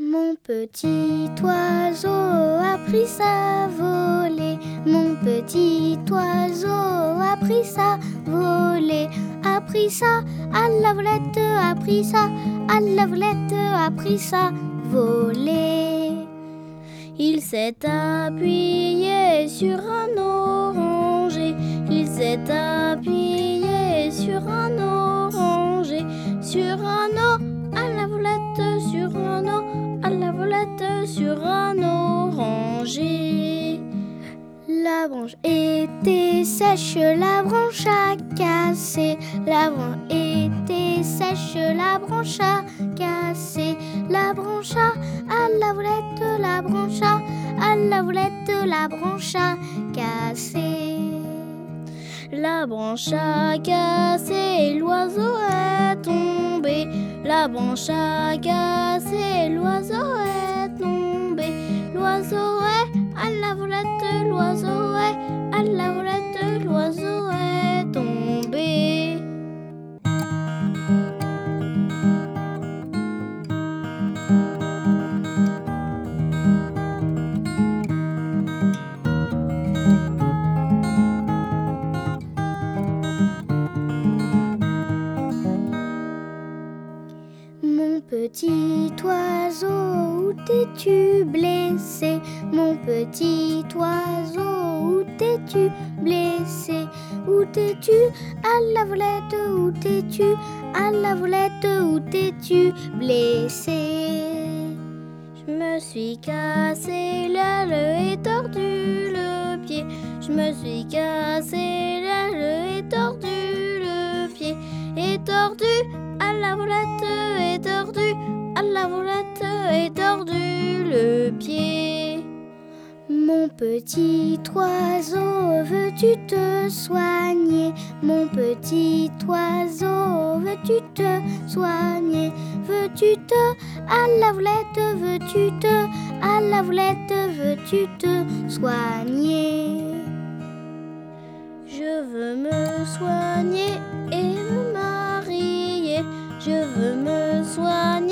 Mon petit oiseau a pris sa volée. Mon petit oiseau a pris sa volée. A pris ça à la volette, a pris ça à la volette, a pris sa volée. Il s'est appuyé sur un oranger. Il s'est appuyé sur un oranger. Sur un o à la volette, sur un o à la volette, sur un oranger. La branche était sèche, la branche a cassé. La branche était sèche, la branche a cassé. La branche à la volette, la branche à la volette, la branche a cassé. La branche a cassé, l'oiseau est tombé. La branche a cassé, l'oiseau est tombé. L'oiseau est à la volette, l'oiseau est à la volette, l'oiseau est tombé. Mon petit oiseau, où t'es-tu blessé? Mon petit oiseau, où t'es-tu blessé? Où t'es-tu à la volette? Où t'es-tu à la volette? Où t'es-tu blessé? Je me suis cassé l'aile et tordu le pied. Je me suis cassé l'aile et tordu le pied. Et tordu à la volette, et tordu à la volette, et tordu le pied. Mon petit oiseau, veux-tu te soigner? Mon petit oiseau, veux-tu te soigner? Veux-tu te à la volette? Veux-tu te à la volette? Veux-tu te soigner? Je veux me soigner et me marier. Je veux me soigner